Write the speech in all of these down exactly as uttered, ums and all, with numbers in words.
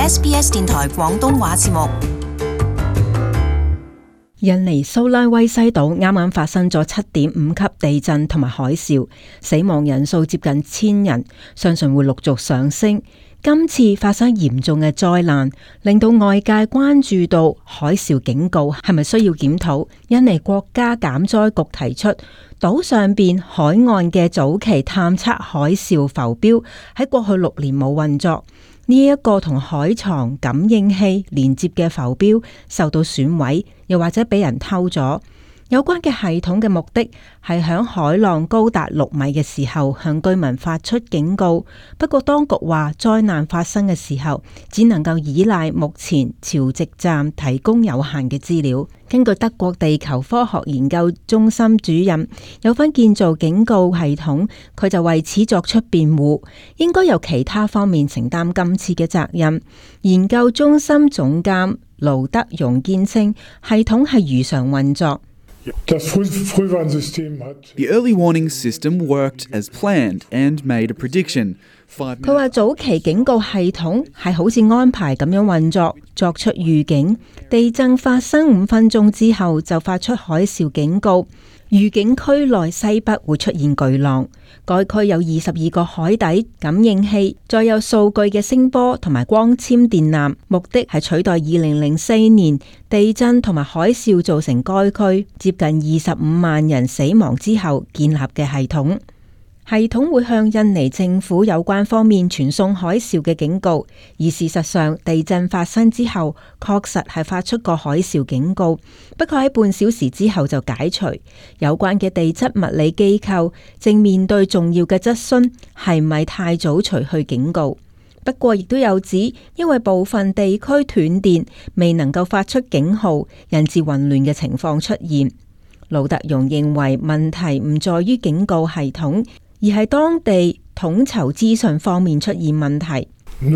S B S 電台廣東話節目。 印尼蘇拉威西島啱啱發生咗七點五級地震同埋海嘯，死亡人數接近千人，相信會陸續上升。今次發生嚴重嘅災難，令到外界關注到海嘯警告係咪需要檢討。印尼國家減災局提出，島上邊海岸嘅早期探測海嘯浮標喺過去六年冇運作，呢、這、一個同海床感應器連接嘅浮標受到損毀，又或者俾人偷咗。有關嘅系統嘅目的係響海浪高達六米嘅時候向居民發出警告。不過當局話災難發生嘅時候只能夠依賴目前潮汐站提供有限嘅資料。根據德國地球科學研究中心主任有份建造警告系統，佢就為此作出辯護，應該由其他方面承擔今次嘅責任。研究中心總監盧德容堅稱，系統係如常運作。 The early warning system worked as planned and made a prediction. 佢話早期警告系統係好似安排咁樣運作，作出預警。地震發生五分鐘之後就發出海嘯警告，預警區內西北會出現巨浪。該區有二十二個海底感應器，再有數據嘅聲波同埋光纖電纜，目的係取代二零零四年地震同埋海嘯造成該區接近二十五萬人死亡之後建立嘅系統。系統會向印尼政府有關方面傳送海嘯嘅警告，而事實上地震發生之後確實係發出過海嘯警告，不過喺半小時之後就解除。有關嘅地質物理機構正面對重要嘅質詢，係咪太早除去警告？不過亦都有指，因為部分地區斷電，未能夠發出警號，引致混亂嘅情況出現。盧特容認為問題唔在於警告系統，而係當地統籌資訊方面出現問題。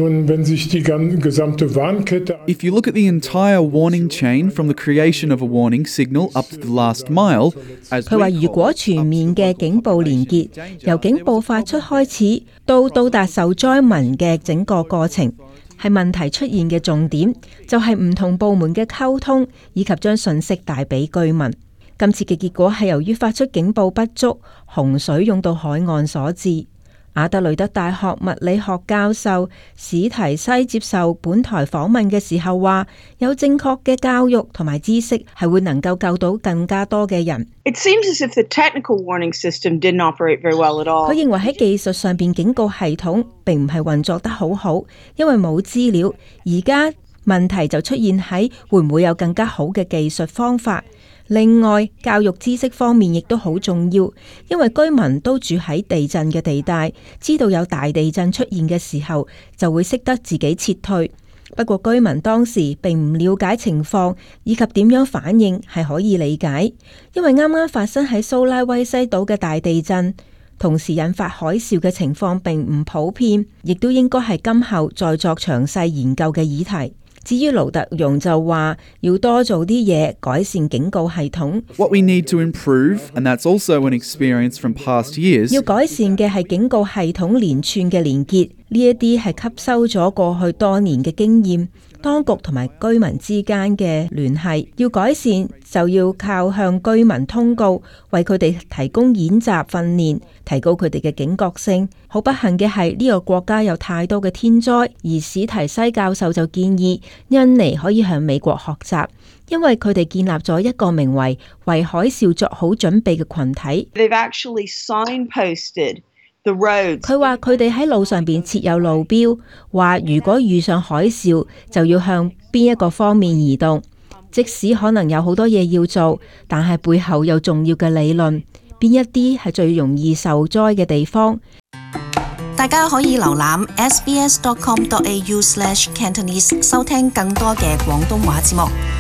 If you look at the entire warning chain from the creation of a warning signal up to the last mile， 佢話如果全面嘅警報連結，由警報發出開始到到達受災民嘅整個過程，係問題出現嘅重點，就係唔同部門嘅溝通以及將信息帶俾居民。今次嘅結果係由於發出警報不足，洪水湧到海岸所致。阿德雷德大學物理學教授史提西接受本台訪問嘅時候話，有正確嘅教育同埋知識係會能夠救到更加多嘅人。 It seems as if the technical warning system didn't operate very well at all. 佢認為喺技術上邊警告系統並唔係運作得好好，因為冇資料。而家問題就出現喺會唔會有更加好嘅技術方法。另外，教育知識方面亦都好重要，因為居民都住喺地震嘅地帶，知道有大地震出現嘅時候，就會識得自己撤退。不過居民當時並唔了解情況以及點樣反應係可以理解，因為啱啱發生喺蘇拉威西島嘅大地震，同時引發海嘯嘅情況並唔普遍，亦都應該係今後再作詳細研究嘅議題。至於盧特容就話要多做啲嘢改善警告系統。 What we need to improve, and that's also an experience from past years. 要改善嘅係警告系統連串嘅連結，呢一啲係吸收咗過去多年嘅經驗。當局同埋居民之間嘅聯繫要改善，就要靠向居民通告，為佢哋提供演習訓練，提高佢哋嘅警覺性。好不幸嘅係呢個國家有太多嘅天災，而史提西教授就建議印尼可以向美國學習，因為佢哋建立咗一個名為為海嘯作好準備嘅群體。 They've actually signposted the roads. 佢話佢哋喺路上邊設有路標，話如果遇上海嘯就要向邊一個方面移動，即使可能有好多嘢要做，但係背後有重要嘅理論，邊一啲係最容易受災嘅地方。 大家可以瀏覽 s b s dot com dot a u slash cantonese 收聽更多嘅廣東話節目。